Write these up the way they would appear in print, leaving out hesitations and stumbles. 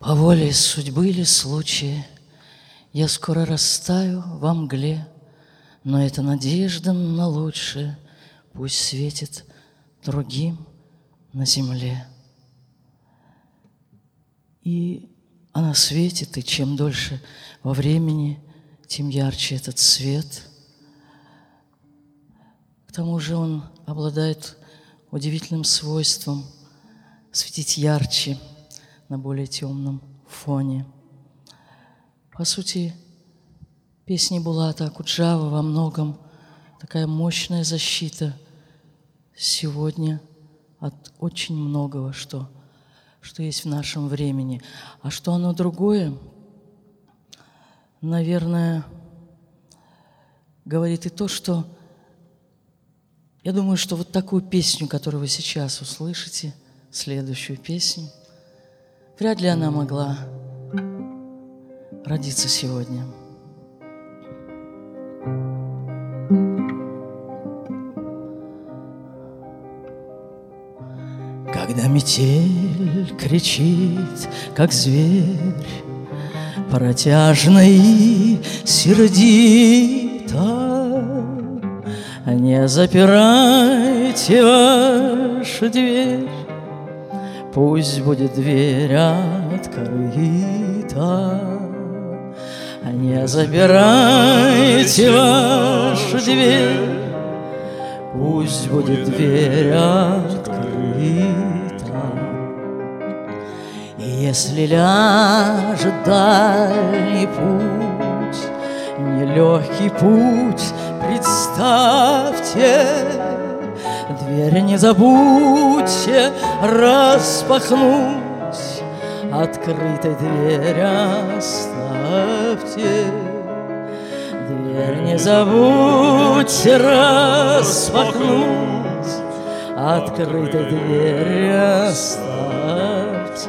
По воле судьбы или случая я скоро растаю во мгле, но эта надежда на лучшее пусть светит другим на земле. И она светит, и чем дольше во времени, тем ярче этот свет. К тому же он обладает удивительным свойством светить ярче на более темном фоне. По сути, песни Булата Акуджавы во многом такая мощная защита сегодня от очень многого, что есть в нашем времени. А что оно другое, наверное, говорит и то, что я думаю, что вот такую песню, которую вы сейчас услышите, следующую песню, вряд ли она могла родиться сегодня. Когда метель кричит, как зверь, протяжно и сердито, не запирайте вашу дверь, пусть будет дверь открыта. Не запирайте вашу дверь, пусть будет дверь открыта. И если ляжет дальний путь, нелегкий путь, представьте, дверь не забудьте распахнуть, открытой дверь оставьте. Дверь не забудьте распахнуть, открытой дверь оставьте.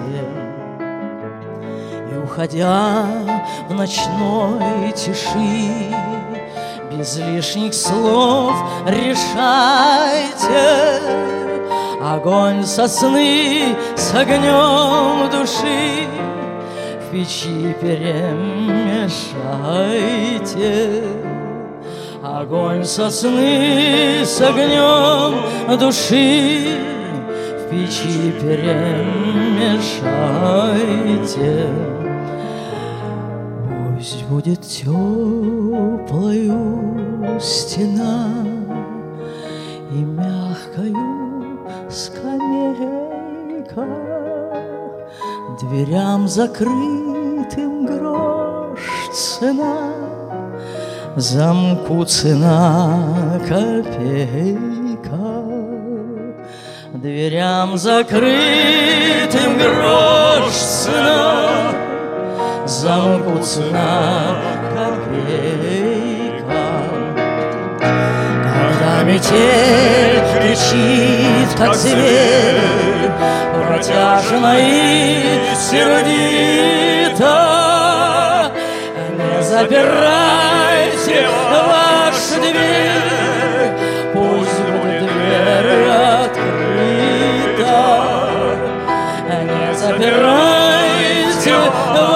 И уходя в ночной тиши, без лишних слов решайте, огонь сосны с огнем души в печи перемешайте. Огонь сосны с огнем души в печи перемешайте. Пусть будет теплою стена и мягкою скамейка, дверям закрытым грош цена, замку цена копейка. Дверям закрытым грош цена, замку цена копейка. Когда метель кричит, как зверь, протяжно и сердито, не запирайте вашу дверь, пусть будет дверь открыта. Не запирайте